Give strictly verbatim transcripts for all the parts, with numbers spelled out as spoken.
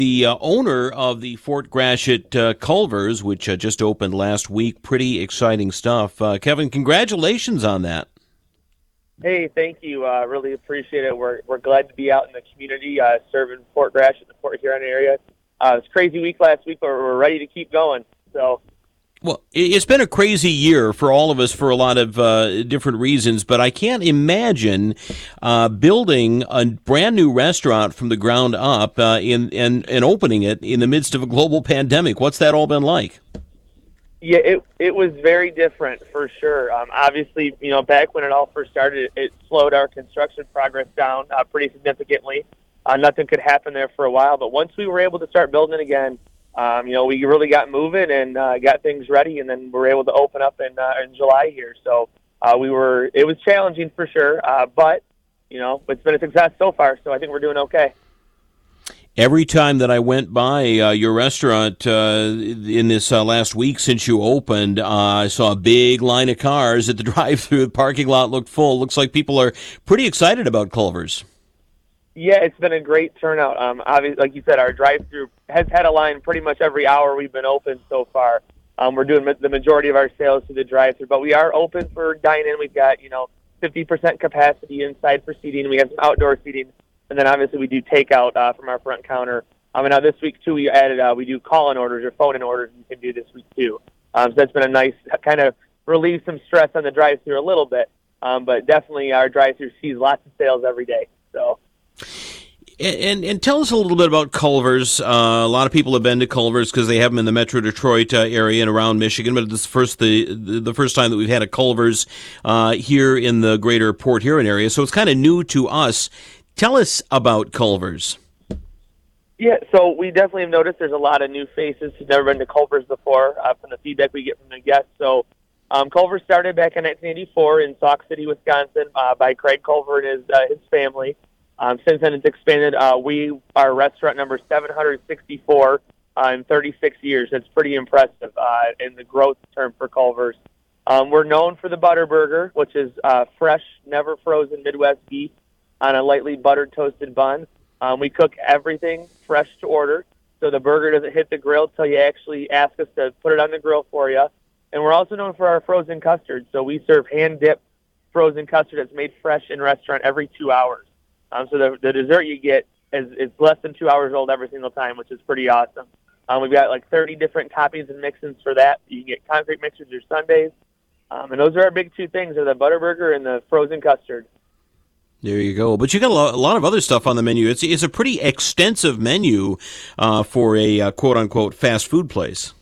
The uh, owner of the Fort Gratiot uh, Culver's, which uh, just opened last week. Pretty exciting stuff. Uh, Kevin, congratulations on that. Hey, thank you. Uh, really appreciate it. We're we're glad to be out in the community uh, serving Fort Gratiot, the Port Huron area. Uh, it was a crazy week last week, but we're ready to keep going. So. Well, it's been a crazy year for all of us for a lot of uh, different reasons, but I can't imagine uh, building a brand new restaurant from the ground up uh, in, and, and opening it in the midst of a global pandemic. What's that all been like? Yeah, it it was very different for sure. Um, obviously, you know, back when it all first started, it, it slowed our construction progress down uh, pretty significantly. Uh, nothing could happen there for a while, but once we were able to start building again, Um, you know, we really got moving and uh, got things ready, and then we were able to open up in uh, in July here. So uh, we were. It was challenging for sure, uh, but you know, it's been a success so far. So I think we're doing okay. Every time that I went by uh, your restaurant uh, in this uh, last week since you opened, uh, I saw a big line of cars at the drive-through. The parking lot looked full. Looks like people are pretty excited about Culver's. Yeah, it's been a great turnout. Um, obviously, like you said, our drive-through has had a line pretty much every hour we've been open so far. Um, we're doing the majority of our sales through the drive-through, but we are open for dine-in. We've got, you know, fifty percent capacity inside for seating. We have some outdoor seating, and then obviously we do takeout uh, from our front counter. Um, and now this week, too, we added, uh, we do call-in orders or phone-in orders you can do this week, too. Um, so that's been a nice kind of relieve some stress on the drive-through a little bit, um, but definitely our drive-through sees lots of sales every day, so. And, and tell us a little bit about Culver's. Uh, a lot of people have been to Culver's because they have them in the Metro Detroit uh, area and around Michigan. But this is first the the first time that we've had a Culver's uh, here in the greater Port Huron area, so it's kind of new to us. Tell us about Culver's. Yeah, so we definitely have noticed there's a lot of new faces who've never been to Culver's before uh, from the feedback we get from the guests. So um, Culver's started back in nineteen eighty-four in Sauk City, Wisconsin, uh, by Craig Culver and his uh, his family. Um, since then, it's expanded. Uh, we are restaurant number seven hundred sixty-four uh, in thirty-six years. That's pretty impressive uh, in the growth term for Culver's. Um, we're known for the Butter Burger, which is uh, fresh, never frozen Midwest beef on a lightly buttered toasted bun. Um, we cook everything fresh to order, so the burger doesn't hit the grill until you actually ask us to put it on the grill for you. And we're also known for our frozen custard. So we serve hand-dipped frozen custard that's made fresh in restaurant every two hours. Um, so the, the dessert you get is it's less than two hours old every single time, which is pretty awesome. Um, we've got like thirty different toppings and mix-ins for that. You can get concrete mixers or sundaes. Um, and those are our big two things, are the Butter Burger and the frozen custard. There you go. But you got a lot, a lot of other stuff on the menu. It's it's a pretty extensive menu uh, for a uh, quote-unquote fast food place.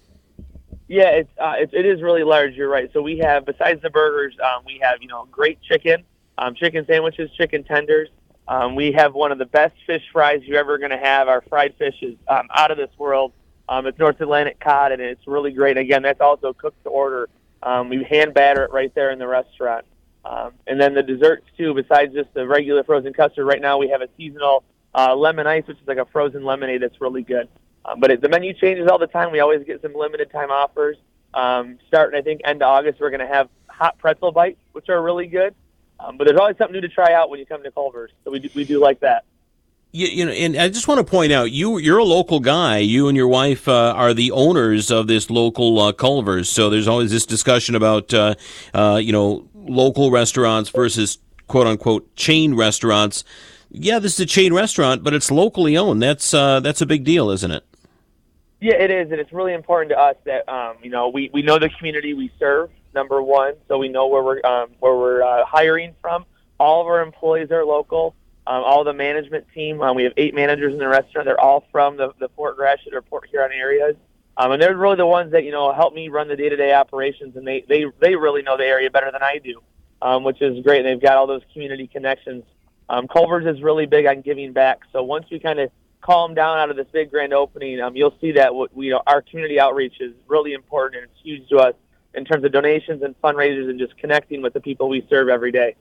Yeah, it's, uh, it, it is really large, you're right. So we have, besides the burgers, um, we have, you know, great chicken, um, chicken sandwiches, chicken tenders. Um, we have one of the best fish fries you're ever going to have. Our fried fish is um, out of this world. Um, it's North Atlantic cod, and it's really great. Again, that's also cooked to order. Um, we hand batter it right there in the restaurant. Um, and then the desserts, too, besides just the regular frozen custard, right now we have a seasonal uh, lemon ice, which is like a frozen lemonade that's really good. Um, but it, the menu changes all the time. We always get some limited time offers. Um, starting, I think, end of August, we're going to have hot pretzel bites, which are really good. Um, but there's always something new to try out when you come to Culver's, so we do, we do like that. You, you know, and I just want to point out, you you're a local guy. You and your wife uh, are the owners of this local uh, Culver's. So there's always this discussion about uh, uh, you know local restaurants versus quote unquote chain restaurants. Yeah, this is a chain restaurant, but it's locally owned. That's uh, that's a big deal, isn't it? Yeah, it is, and it's really important to us that um, you know we, we know the community we serve. Number one, so we know where we're um, where we're uh, hiring from. All of our employees are local. Um, all the management team. Um, we have eight managers in the restaurant. They're all from the, the Fort Gratiot or Port Huron areas, um, and they're really the ones that you know help me run the day-to-day operations. And they they they really know the area better than I do, um, which is great. And they've got all those community connections. Um, Culver's is really big on giving back. So once we kind of calm down out of this big grand opening, um, you'll see that what we our community outreach is really important, and it's huge to us in terms of donations and fundraisers and just connecting with the people we serve every day.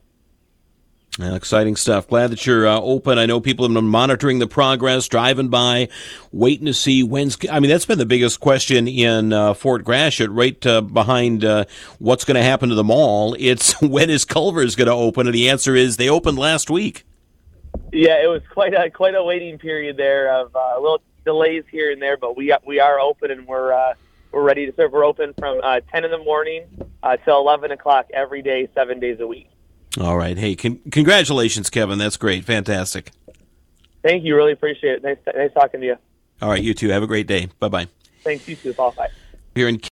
Well, exciting stuff. Glad that you're uh, open. I know people have been monitoring the progress, driving by, waiting to see when's. I mean, that's been the biggest question in uh, Fort Gratiot, right uh, behind uh, what's going to happen to the mall. It's when is Culver's going to open? And the answer is they opened last week. Yeah, it was quite a quite a waiting period there of uh, a little delays here and there, but we we are open and we're uh, we're ready to serve. We're open from uh, ten in the morning uh, till eleven o'clock every day, seven days a week. All right. Hey, con- congratulations, Kevin. That's great. Fantastic. Thank you. Really appreciate it. Nice, nice talking to you. All right. You too. Have a great day. Bye bye. Thanks. You too, Paul. Bye. Here in